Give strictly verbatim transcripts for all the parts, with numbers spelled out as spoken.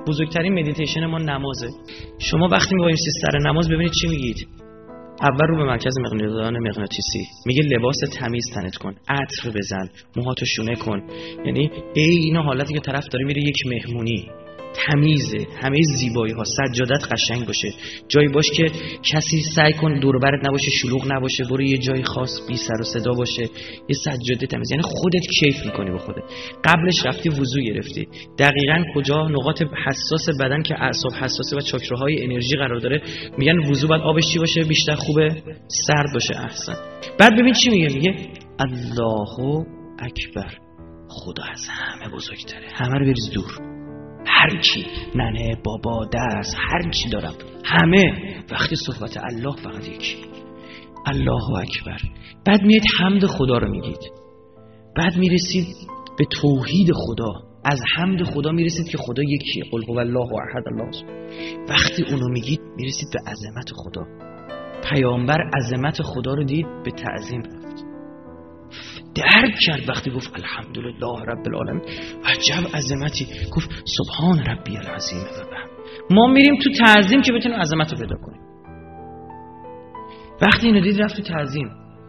بزرگترین مدیتیشن ما نمازه. شما وقتی می‌بایستی سر نماز ببینید چی میگید. اول رو به مرکز مغناطیسی مغناطیسی میگه لباس تمیز تنت کن، عطر بزن، موهاتو شونه کن. یعنی ای اینا حالتی که طرف داره میره یک مهمونی، تمیزه، همه زیبایی ها، سجادت قشنگ باشه، جایی باش که کسی سعی کن دور و برت نباشه، شلوغ نباشه، برو یه جای خاص بی سر و صدا باشه، یه سجاده تمیز. یعنی خودت کیف میکنی با خودت. قبلش رفتی وضو گرفتی، دقیقاً کجا نقاط حساس بدن که اعصاب حساسه و چاکراهای انرژی قرار داره، میگن وضو بعد آبش چی باشه؟ بیشتر خوبه سرد باشه، احسن. بعد ببین چی میگه، میگه الله اکبر، خدا از همه بزرگتره، همه رو بریز دور، هر کی، ننه، بابا، دست، هر چی دارم، همه. وقتی صحبت الله فقط یکی، الله اکبر. بعد میاد حمد خدا رو میگید، بعد میرسید به توحید خدا، از حمد خدا میرسید که خدا یکیه، قل هو الله احد الله. وقتی اونو میگید میرسید به عظمت خدا. پیامبر عظمت خدا رو دید، به تعظیم رفت، درک کرد. وقتی گفت الحمدلله رب العالمین، عجب عظمتی، گفت سبحان ربی العظیم و بحمد. ما میریم تو تعظیم که بتونیم عظمت رو پیدا کنیم. وقتی اینو دید رفت تو تعظیم،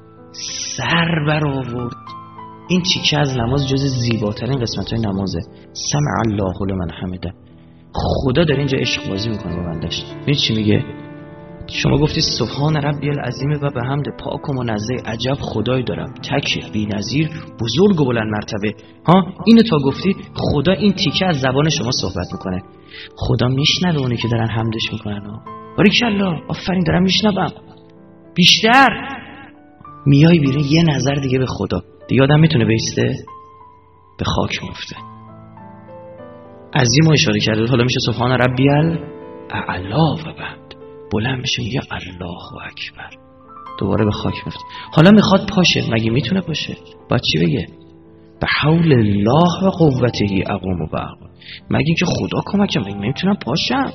سر بر آورد. این تیکه از نماز جز زیباترین قسمت‌های نمازه. سمع الله لمن حمده. خدا داره اینجا عشق بازی میکنه با بندش. ببین چی میگه؟ شما گفتی سبحان ربی العظیم و بحمد، پاک و منزه، عجب خدایی دارم، تک، بی‌نظیر، بزرگ و بلند مرتبه. ها اینو تا گفتی، خدا این تیکه از زبان شما صحبت میکنه. خدا میشنوه اونی که دارن حمدش میکنن. ها باریکالله، آفرین، دارم میشنوم. بیشتر میای بیرون یه نظر دیگه به خدا، دیگه آدم میتونه بیسته، به خاک میفته. عظیم و اشاره کرده. حالا میشه سبحان ربی الاعلی و بحمد، بلند میشه میگه الله اکبر، دوباره به خاک میفته. حالا میخواد پاشه، مگه میتونه پاشه؟ باید چی بگه؟ به حول الله و قوته اقوم و بقوم. مگه اینکه خدا کمکم، مگه میتونم پاشم؟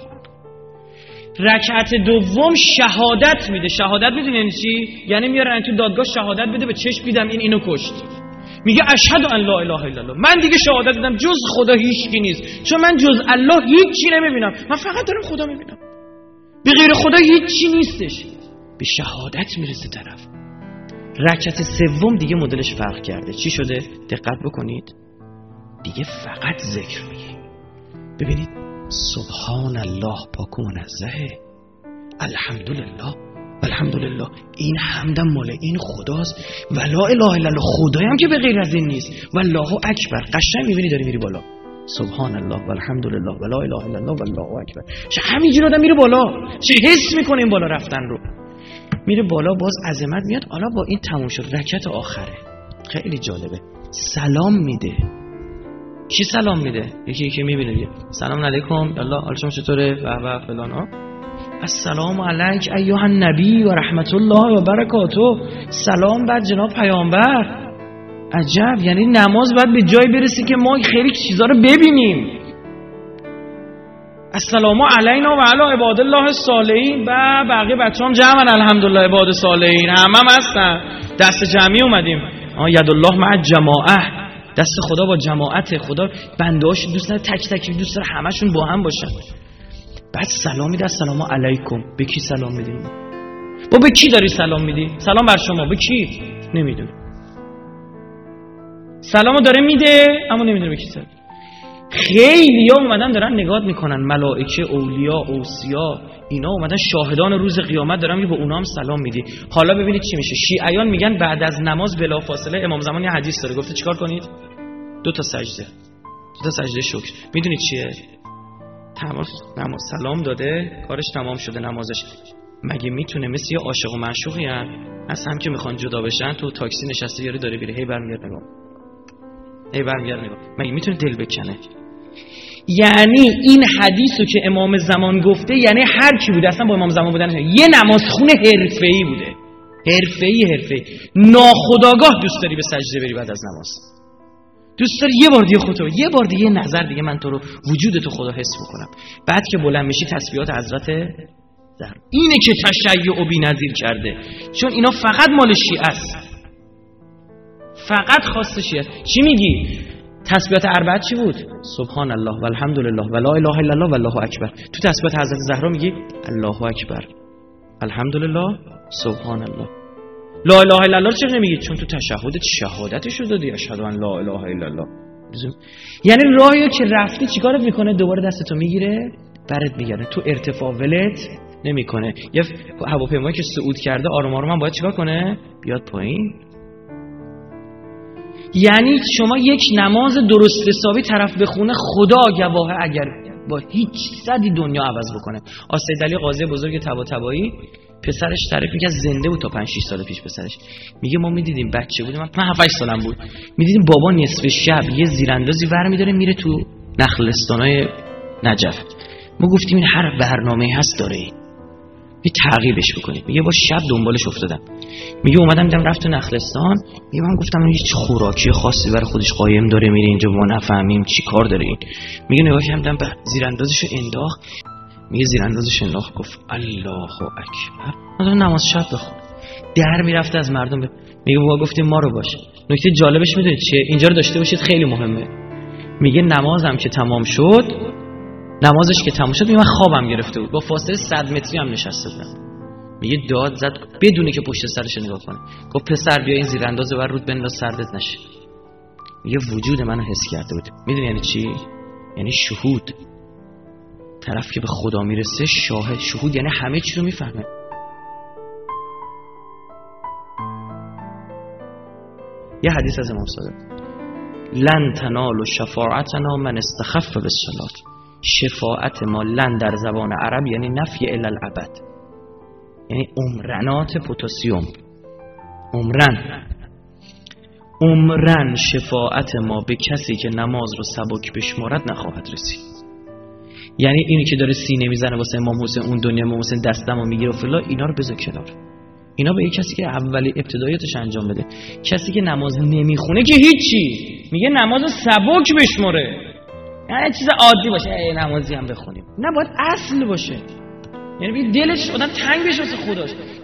رکعت دوم شهادت میده. شهادت میدونی یعنی چی؟ یعنی میاره تو دادگاه شهادت بده، به چشم دیدم این اینو کشت. میگه اشهد ان لا اله الا الله، من دیگه شهادت دیدم جز خدا هیچکی نیست، چون من جز الله هیچی نمیبینم، من فقط دارم خدا میبینم، به غیر خدا هیچی نیستش. به شهادت میرسه طرف. رکعت سوم دیگه مدلش فرق کرده. چی شده؟ دقت بکنید، دیگه فقط ذکر میگه. ببینید سبحان الله، پاک و منزه، الحمدلله الحمدلله، این حمدم مال این خداست، و لا اله الا الله، خدایی هم که به غیر از این نیست، و الله اکبر. قشنگ میبینی داری میری بالا، سبحان الله و الحمدلله و لا اله الا الله و الله اکبر. چه همینجوری آدم میره بالا، چه حس میکنه این بالا رفتن رو، میره بالا، باز عظمت میاد. حالا با این تموم شد. رکعت آخره خیلی جالبه، سلام میده. کی سلام میده؟ یکی یکی میبینه دیگه، سلام علیکم، الله حال شما چطوره و و فلان ها، السلام علیک ایها النبی و رحمت الله و برکاته، سلام بر جناب پیامبر. عجب، یعنی نماز باید به جای برسه که ما خیلی چیزا رو ببینیم. السلام علینا و علی عباد الله الصالحین. و بقیه بچه‌ام جمعن الحمدلله عباد صالحین، همم هم هستن، دست جمعی اومدیم. ها ید الله مع الجماعه، دست خدا با جماعت. خدا بنده‌اش دوست داره تک تک، دوست داره همشون با هم باشن. بعد سلام میده، السلام علیکم. به کی سلام میدی؟ با به کی داری سلام میدی؟ سلام بر شما، به کی؟ نمیدونه. سلامو داره میده اما نمیدونه به کی سلام. خیلی‌ها اومدن دارن نگاه میکنن، ملائکه، اولیا، اوصیا، اینا اومدن شاهدان روز قیامت دارن، میگه به اونا هم سلام میدی. حالا ببینید چی میشه. شیعیان میگن بعد از نماز بلافاصله امام زمان یه حدیث داره، گفته چیکار کنید؟ دو تا سجده، دو تا سجده شکر. میدونید چیه؟ تمام نماز سلام داده، کارش تمام شده نمازش. مگه میتونه مثل یه عاشق و معشوقی ان از هم که میخوان جدا بشن، تو تاکسی نشسته یاری داره میره، هی برمیگرد نگاه، هی برمیگرد نگاه، مگه میتونه دل بکنه؟ یعنی این حدیثو که امام زمان گفته، یعنی هر کی بوده، اصلا با امام زمان بودن یه نمازخون حرفه‌ای بوده، حرفه‌ای حرفه‌ای ناخودآگاه دوست داری به سجده بری بعد از نماز، دوست داری یه بار دیگه خودتو، یه بار دیگه نظر دیگه من تو رو وجود تو خدا حس میکنم. بعد که بلند میشی تسبیحات حضرت در اینه که تشیع و بی‌نظیر کرده، چون اینا فقط مال شیعه است، فقط خاص شیعه. چی میگی؟ تسبیحات اربعه چی بود؟ سبحان الله و الحمدلله و لا اله الا الله و الله اکبر. تو تسبیحات حضرت زهرا میگی الله اکبر، الحمدلله، سبحان الله. لا اله الا الله چرا نمیگی؟ چون تو تشهدت شهادتشو دادی، اشهد ان لا اله الا الله. یعنی راهیو که رفتی چیکارت میکنه؟ دوباره دستتو میگیره برات میگره، تو ارتفاع ولت نمیکنه. یه هواپیمایی که صعود کرده آروم آروم باید چیکار کنه؟ بیاد پایین. یعنی شما یک نماز درست حسابی طرف بخونه، خدا گواهه اگر با هیچ صدی دنیا عوض بکنه. آسید علی قاضی بزرگ طباطبایی پسرش تعریف میگه زنده بود تا پنج شش سال پیش پسرش. میگه ما میدیدیم بچه بودیم، من هفت هشت سالم بود، میدیدیم بابا نصف شب یه زیراندازی ور میداره میره تو نخلستانای نجف. ما گفتیم این هر برنامه‌ای هست داره این، یه تعقیبش بکنید. میگه با شب دنبالش افتادم. میگه اومدم دیدم رفت تو نخلستان. میگه من گفتم هیچ خوراکی خاصی برای خودش قایم داره میره اینجا، ما نفهمیم چی کار داره این. میگه نگاه کردم به زیراندازشو انداخت. میگه زیراندازش انداخت گفت الله اکبر. آدم نماز شب بخون. در میرفت از مردم ب... میگه بابا گفتیم ما رو باشه. نکته جالبش میدونید چیه؟ اینجا رو داشته باشید خیلی مهمه. میگه نمازم که تمام شد، نمازش که تمام شد میگه من خوابم گرفته بود، با فاصله صد متری هم نشسته بودم. میگه داد زد بدونه که پشت سرش نگاه کنه. گفت پسر بیا این زیراندازو بر رود بنداز سردت نشه. میگه وجود منو حس کرده بود. میدونی یعنی چی؟ یعنی شهود. طرف که به خدا میرسه شاهد. شهود یعنی همه چی رو میفهمه. یه حدیث از امام صادق، لن تنالوا شفاعتنا من استخف بالصلاه. شفاعت ما، لن در زبان عرب یعنی نفی الی الابد، یعنی عمرنات پتاسیم. عمرن عمرن شفاعت ما به کسی که نماز رو سبک بشمارد نخواهد رسید. یعنی اینی که داره سینه میزنه واسه امام حسین، اون دنیا امام حسین دستمو میگیره و فلا، اینا رو بذار کنار. اینا به یک کسی که اولی ابتداییاتش انجام بده. کسی که نماز نمیخونه که هیچی، میگه نماز سبک بشماره، یعنی چیز عادی باشه، ای نمازی هم بخونیم. نه، باید اصل باشه. یعنی دلش آدم تنگ بشه واسه خداش.